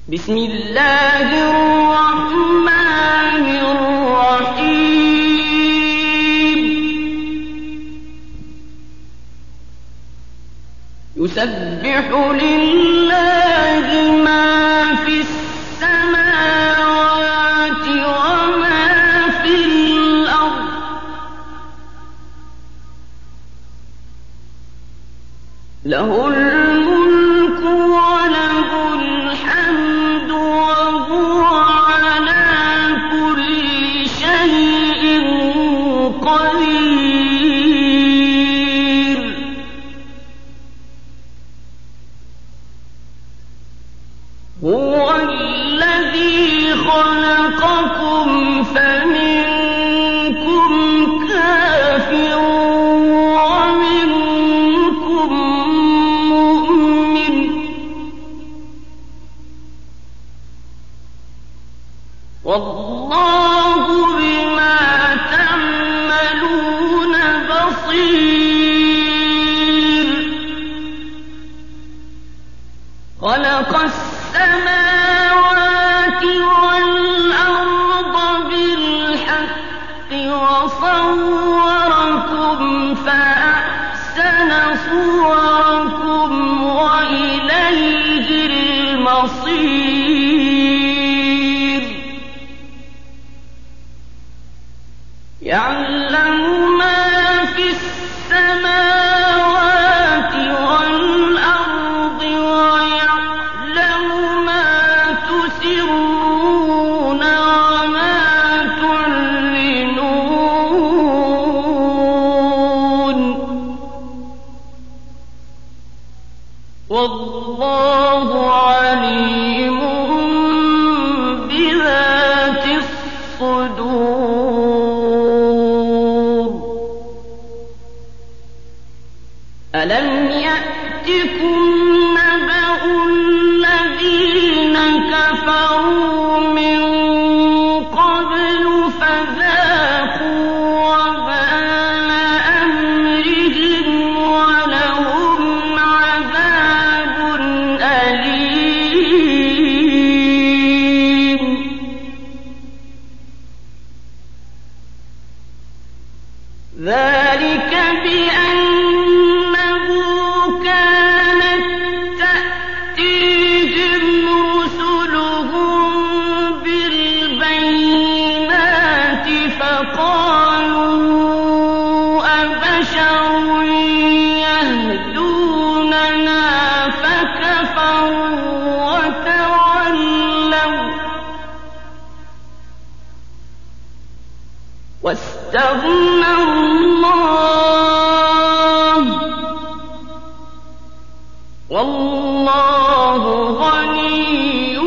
بسم الله الرحمن الرحيم يسبح لله ما في السماوات وما في الأرض له الملك وله الحمد وهو على كل شيء قدير هو الذي خلقكم فمنكم كافر ومنكم مؤمن والله بما تعملون بصير خلق السماوات والأرض بالحق وصوركم فأحسن صوركم وإليه المصير يعلم ما في السماوات والأرض ويعلم ما تسرون وما تعلنون والله عليم بذات الصدور ألم يأتكم نبأ الذين كفروا من قبل فذاقوا وبال أمرهم ولهم عذاب أليم ذلك بأنه كانت تأتيهم رسلهم بالبينات فقالوا أبشر يهدوننا فكفروا وتولوا واستغنى الله والله غني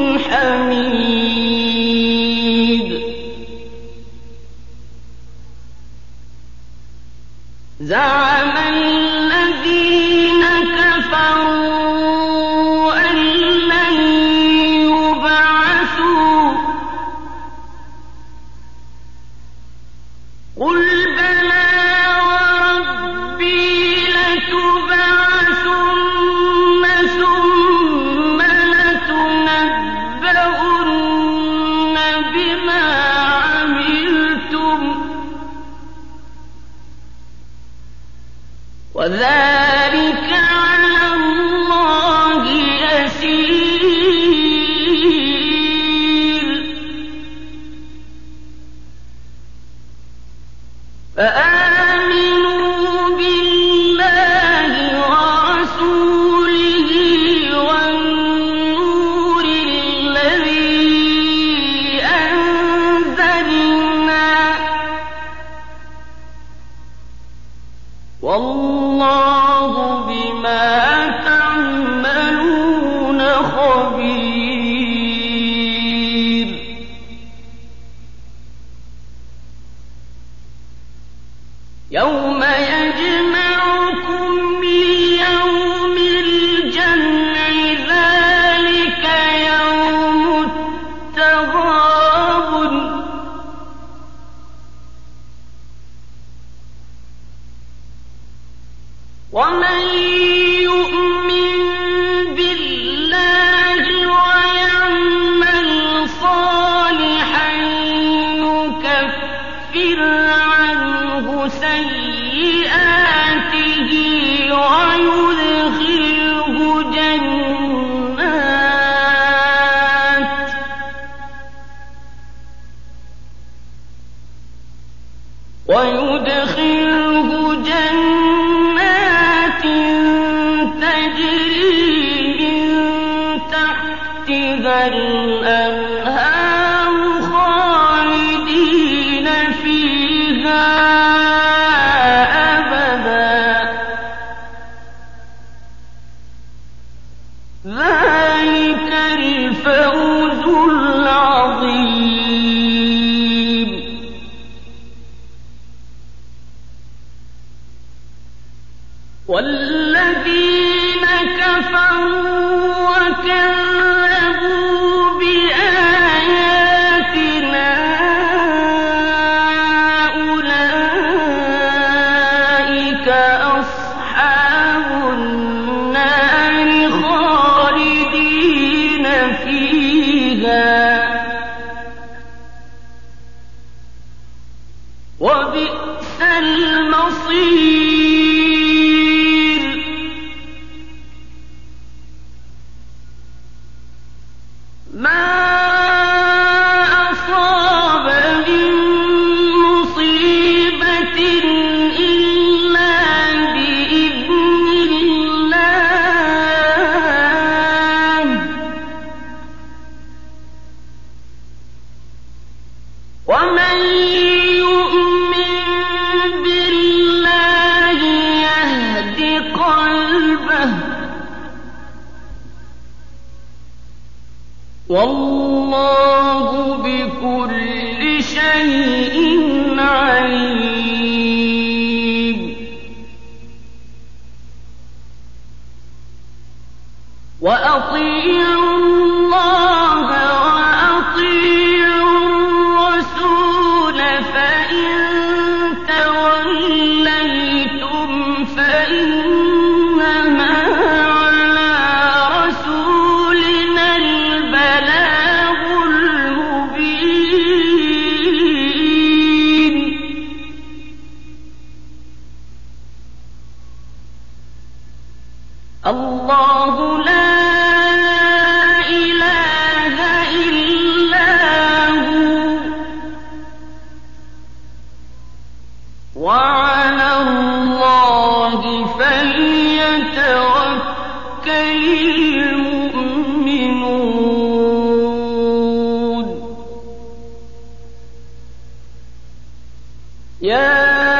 حميد زعم الذين كفروا أن لن يبعثوا قل بلى وربي لتبعثن ثم لتنبؤن بما عملتم وذلك على الله يسير فآمنوا بالله ورسوله والنور الذي أنزلنا والله بما تعملون خبير يوم يجمعكم ليوم الجمع ذلك يوم التغابن ومن يؤمن بالله ويعلم تحتها الأنهار خالدين فيها أبدا ذلك الفوز العظيم. والذين كفروا وكذبوا بآياتنا أولئك أصحاب النار خالدين فيها وبئس المصير. ومن يؤمن بالله يهد قلبه والله بكل شيء عليم. وأطيعوا الله وأطيعوا الرسول فإن توليتم فإنما على رسولنا البلاغ المبين. الله لا إله إلا هو وعلى الله فليتوكل المؤمنون. يا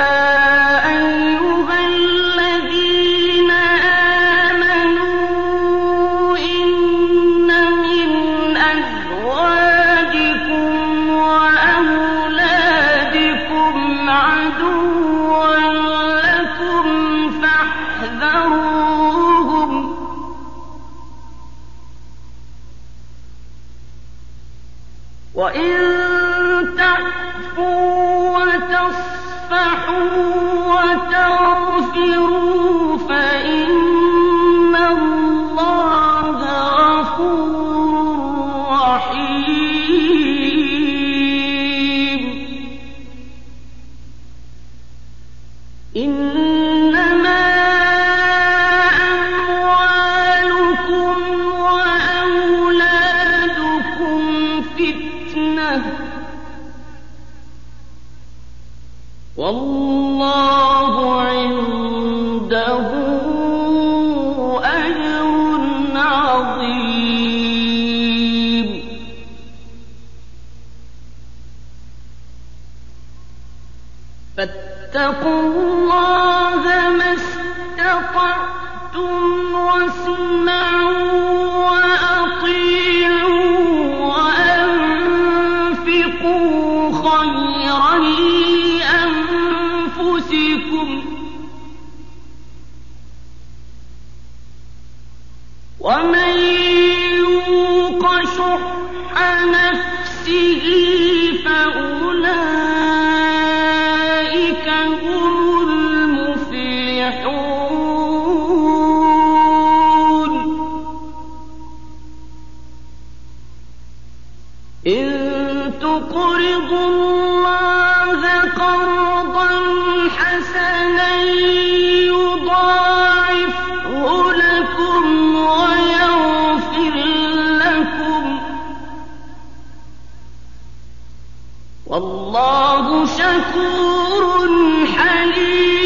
وإن تعفوا وتصفحوا وتغفروا فإن الله غفور رحيم. إنما أموالكم وأولادكم فتنة والله عنده أجر عظيم. فاتقوا الله ما استطعتم واسمعوا وأطيعوا وأنفقوا خيرا لأنفسكم ومن يوق شح نفسه فأولئك هم المفلحون. إن تقرضوا الله قرضا حسنا يضاعفه لكم ويغفر لكم والله شكور حليم.